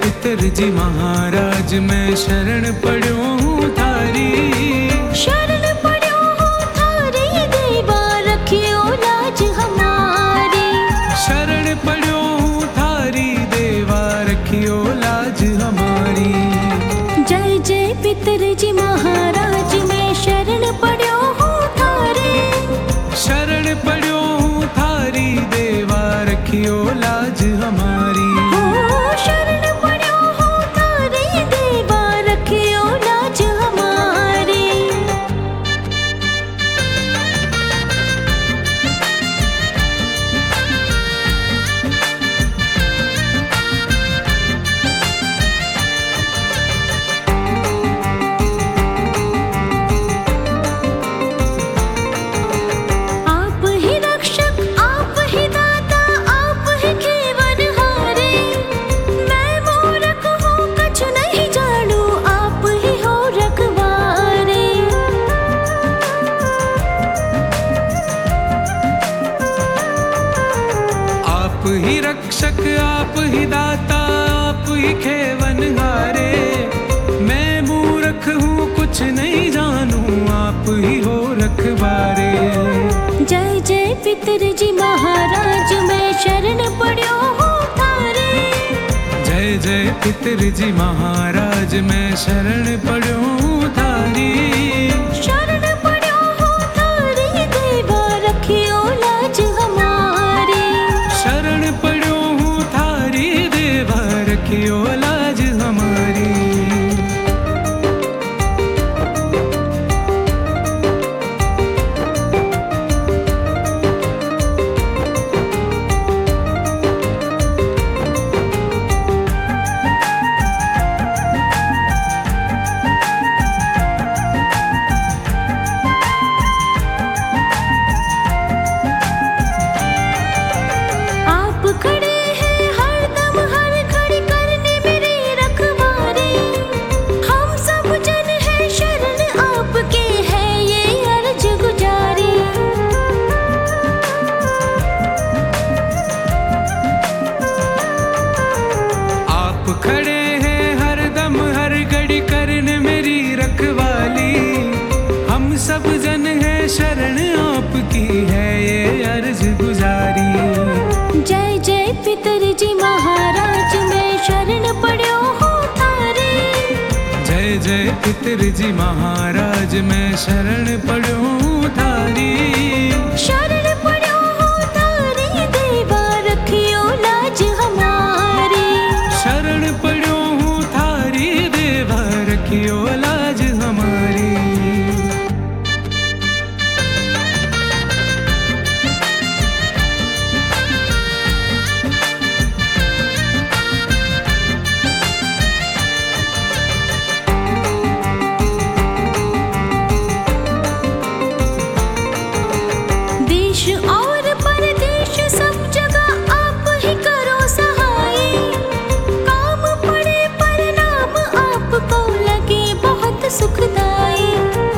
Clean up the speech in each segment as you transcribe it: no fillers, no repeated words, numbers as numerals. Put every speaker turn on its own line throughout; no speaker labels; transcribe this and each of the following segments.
पितर जी महाराज मैं शरण पड़ो हूँ थारी।
शरण पड़ो हूँ थारी देवा रखियो लाज हमारी।
शरण पड़ो हूँ थारी देवा रखियो लाज हमारी।
जय जय पितर जी महाराज मैं शरण पड़ो हूँ थारी।
शरण पड़ो हूँ थारी देवा रखियो लाज हमारी।
शरण पड़ो हूँ थारी देवा रखियो लाज हमारी। आप ही रक्षक आप ही दाता आप ही खेवनहारे। मैं मूर्ख हूँ कछु नहीं जानू आप ही हो रखवारे।
आप ही रक्षक आप ही दाता आप ही खेवनहारे। मैं मूर्ख हूँ कुछ नहीं जानू आप ही हो रखवारे।
जय जय पितर जी महाराज मैं शरण पड़ो हूँ थारे।
जय जय पितर जी महाराज मैं शरण पड़ो हूँ थारी।
शरण पड़ो हूँ थारी देवा रखियो लाज हमारी।
शरण पड़ो हूँ थारी देवा रखियो लाज हमारी।
आप खड़े हैं हर दम हर घड़ी करने मेरे रखवारे। हम सब जन हैं शरण आपके हैं ये अर्ज गुजारी।
आप खड़े हैं हर दम हर घड़ी करने मेरी रखवाली। हम सब जन हैं शरण आपकी है ये अर्ज गुजारी।
जय जय पितर जी महाराज मैं शरण पड़ो हूँ थारे।
जय जय पितर जी महाराज मैं शरण पड़ो हूँ थारी।
शरण पड़ो हूँ थारी देवा रखियो लाज हमारी।
शरण पड़ो हूँ थारी देवा रखियो लाज हमारी।
देश और परदेश सब जगह आप ही करो सहाय। काम पड़े परिणाम आपको लगे बहुत सुखदाई।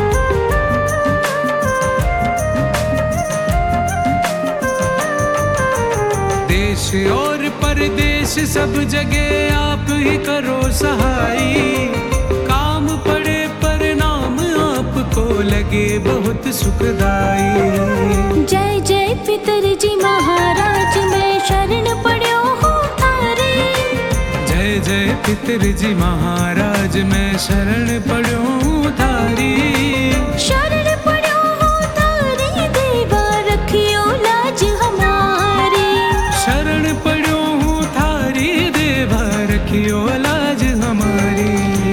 देश और परदेश सब जगह आप ही करो सहाय। काम पड़े परिणाम आपको लगे बहुत सुखदाई।
जय जय पितर जी महाराज मैं शरण पड़ो हूँ थारे।
जय जय पितर जी महाराज मैं शरण पड़ो हूँ थारी।
शरण पड़ो हूँ थारी देवा रखियो लाज हमारी।
शरण पड़ो हूँ थारी देवा रखियो लाज हमारी।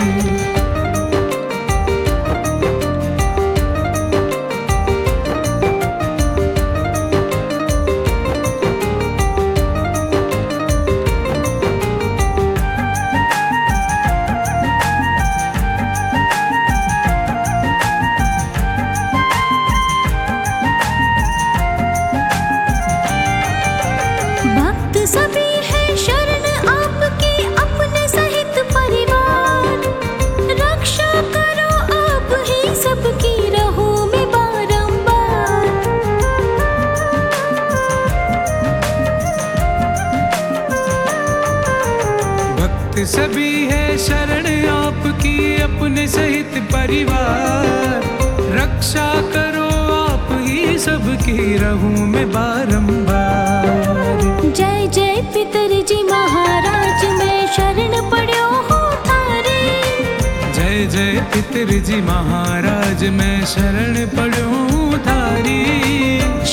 भक्त सभी है शरण आपके अपने सहित परिवार। रक्षा करो आप ही सबकी रहो में बारंबार।
भक्त भक्त सभी है शरण आपकी, अपने सहित परिवार। रक्षा करो आप ही सबकी, रहूं मैं बारंबार।
जय जय पितरजी महाराज, मैं शरण पड़ो हूँ थारे।
जय जय पितरजी महाराज, मैं शरण पड़ो हूँ थारी।